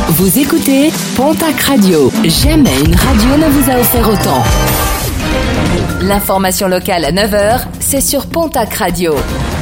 Vous écoutez Pontac Radio. Jamais une radio ne vous a offert autant. L'information locale à 9h, c'est sur Pontac Radio.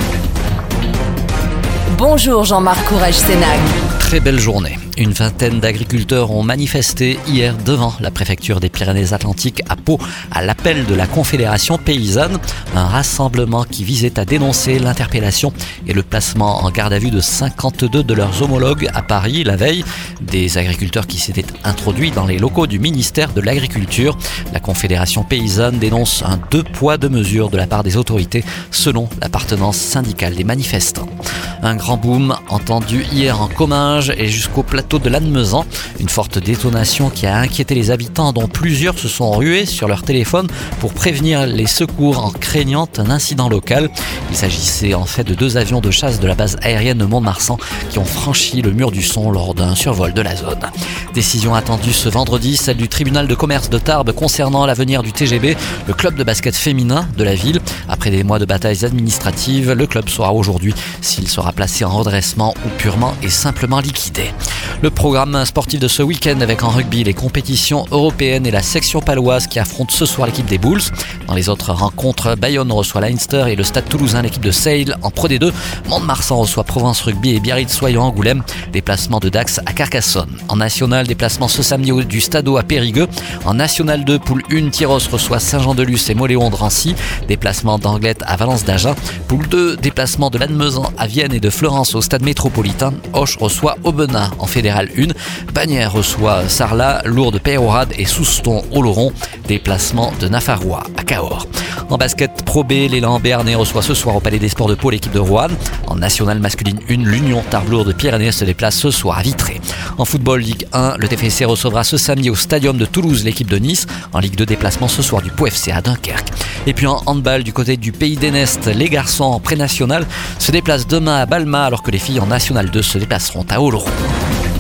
Bonjour Jean-Marc Courage-Sénac. Très belle journée. Une vingtaine d'agriculteurs ont manifesté hier devant la préfecture des Pyrénées-Atlantiques à Pau à l'appel de la Confédération paysanne. Un rassemblement qui visait à dénoncer l'interpellation et le placement en garde à vue de 52 de leurs homologues à Paris la veille. Des agriculteurs qui s'étaient introduits dans les locaux du ministère de l'Agriculture. La Confédération paysanne dénonce un 2 poids 2 mesures de la part des autorités selon l'appartenance syndicale des manifestants. Un grand boom entendu hier en Comminges et jusqu'au plateau de Lannemezan. Une forte détonation qui a inquiété les habitants dont plusieurs se sont rués sur leur téléphone pour prévenir les secours en craignant un incident local. Il s'agissait en fait de 2 avions de chasse de la base aérienne de Mont-de-Marsan qui ont franchi le mur du son lors d'un survol de la zone. Décision attendue ce vendredi, celle du tribunal de commerce de Tarbes concernant l'avenir du TGB, le club de basket féminin de la ville. Après des mois de batailles administratives, le club saura aujourd'hui s'il sera placé en redressement ou purement et simplement liquidé. Le programme sportif de ce week-end avec en rugby les compétitions européennes et la section paloise qui affronte ce soir l'équipe des Bulls. Dans les autres rencontres, Bayonne reçoit Leinster et le Stade Toulousain l'équipe de Sale en Pro D2. Mont-de-Marsan reçoit Provence Rugby et Biarritz-Soyons Angoulême. Déplacement de Dax à Carcassonne. En National, déplacement ce samedi du Stadeau à Périgueux. En National 2, poule 1, Tyros reçoit Saint-Jean-de-Luz et Moléon de Rancy. Déplacement d'Anglette à Valence d'Agen. Poule 2, déplacement de Lannemezan à Vienne et de Florence au Stade métropolitain. Auch reçoit Aubenas en Fédéral 1. Bagnères reçoit Sarlat, Lourdes Peyrehorade et Souston Oloron. Déplacement de Nafarrois à Cahors. En basket Pro B, l'élan béarnais reçoit ce soir au Palais des Sports de Pau l'équipe de Roanne. En National masculine 1, l'Union Tarbes-Lourdes-Pyrénées se déplace ce soir à Vitré. En football Ligue 1, le TFC recevra ce samedi au Stadium de Toulouse l'équipe de Nice. En Ligue 2, déplacement ce soir du Pau FC à Dunkerque. Et puis en handball du côté du Pays d'Enest, les garçons en pré-national se déplacent demain à Balma alors que les filles en National 2 se déplaceront à Oloron.